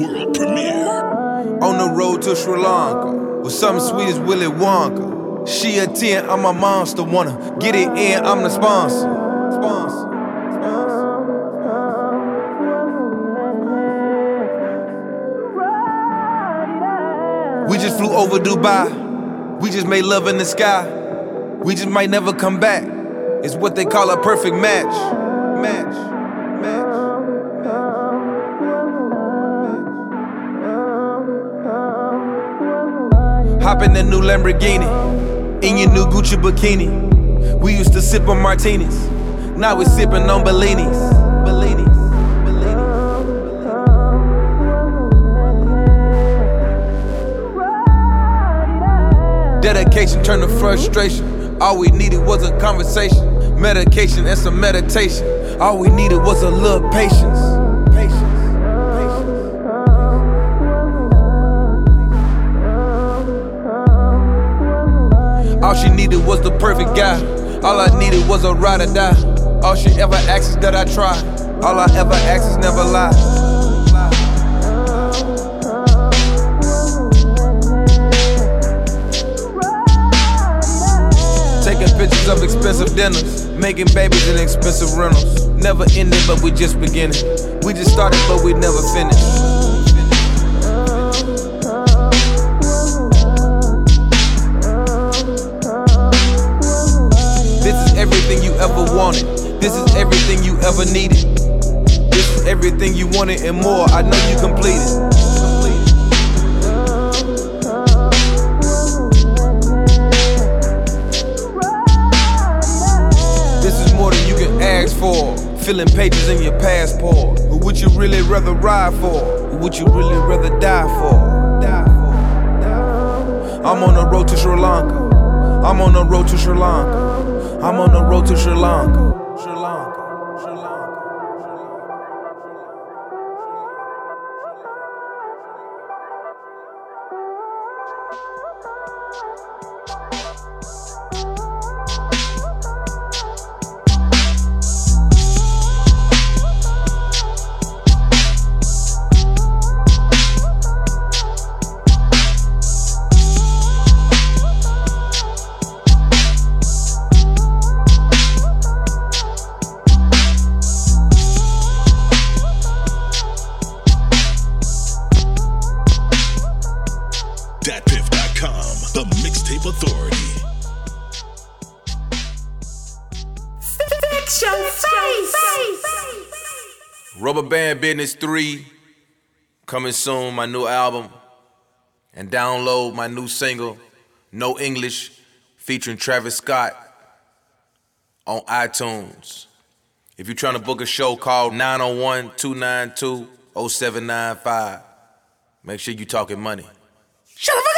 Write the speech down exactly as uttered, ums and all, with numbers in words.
World premiere. On the road to Sri Lanka, with something sweet as Willy Wonka. She a ten, I'm a monster, wanna get it in, I'm the sponsor. Sponsor. We just flew over Dubai. We just made love in the sky. We just might never come back. It's what they call a perfect match. Match. Match. Hop in that new Lamborghini, in your new Gucci bikini. We used to sip on martinis, now we sipping on Bellinis. Bellinis. Dedication turned to frustration. All we needed was a conversation. Medication and some meditation. All we needed was a little patience. Patience. All she needed was the perfect guy. All I needed was a ride or die. All she ever asks is that I try. All I ever ask is never lie. Taking pictures of expensive dinners, making babies in expensive rentals. Never ending, but we just beginning. We just started, but we never finished. This is everything you ever wanted. This is everything you ever needed. This is everything you wanted and more. I know you completed. This is more than you can ask for. Filling pages in your passport. Who would you really rather ride for? Who would you really rather die for? Die for. Die for. I'm on the road to Sri Lanka. I'm on the road to Sri Lanka. I'm on the road to Sri Lanka. Sri Lanka, Sri Lanka. Dat Piff dot com, the mixtape authority. Fix your face. Rubber Band Business three, coming soon, my new album. And download my new single, No English, featuring Travis Scott, on iTunes. If you're trying to book a show, call nine oh one, two nine two, oh seven nine five. Make sure you talking money. Shut up.